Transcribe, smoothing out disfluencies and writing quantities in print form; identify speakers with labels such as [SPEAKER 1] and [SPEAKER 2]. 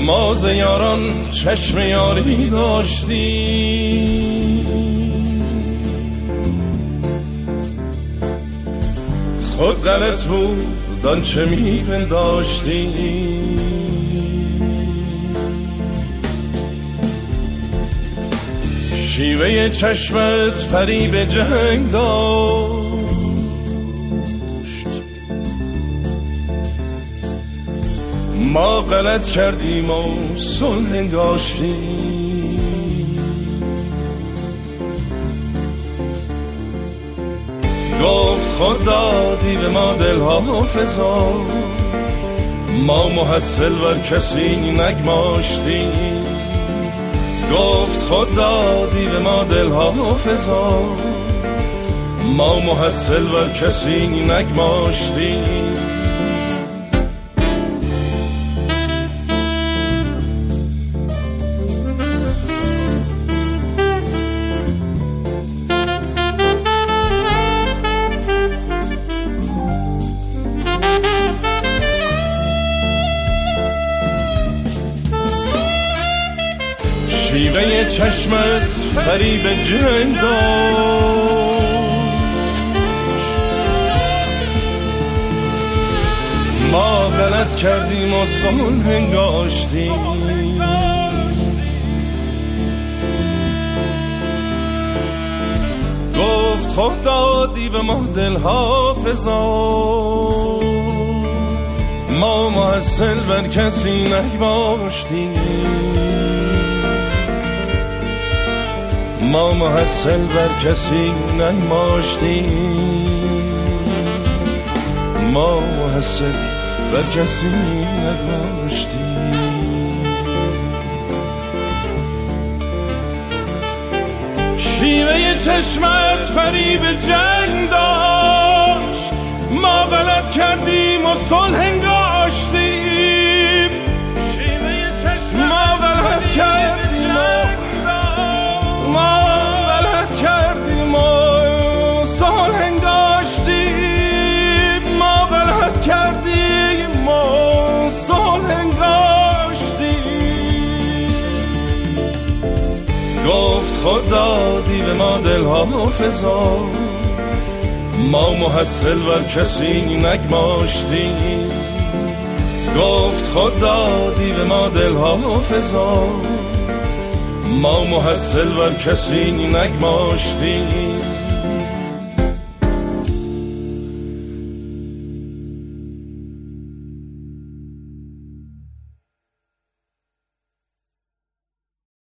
[SPEAKER 1] ما ز یاران چشم یاری داشتیم، خود غلط بود آنچه می‌پنداشتیم. شیوه چشمت فریب جنگ داشت، ما غلط کردیم و صلح انگاشتیم. گفت خود دادی به ما دلها حافظا، ما محصل بر کسی نگماشتیم. گفت خود دادی به ما دلها حافظا، ما محصل بر کسی نگماشتیم. شیوه چشمت فریب جنگ داشت، ما غلط کردیم و صلح انگاشتیم. گفت خود دادی به ما دل حافظا، ما محصل بر کسی نگماشتیم. ما محصل بر کسی نگماشتیم، ما محصل بر کسی نگماشتیم. شیوه چشمت فریب جنگ داشت، ما غلط کردیم و صلح انگاشتیم. شیوه چشمت ما غلط کردیم و ما غلط کردیم و صلح انگاشتیم. ما غلط کردیم و صلح انگاشتیم. گفت خود دادی به ما دلها حافظا، ما محصل بر کسی نگماشتیم. گفت خود دادی به ما دلها حافظا، ما محصل بر کسی نگماشتیم.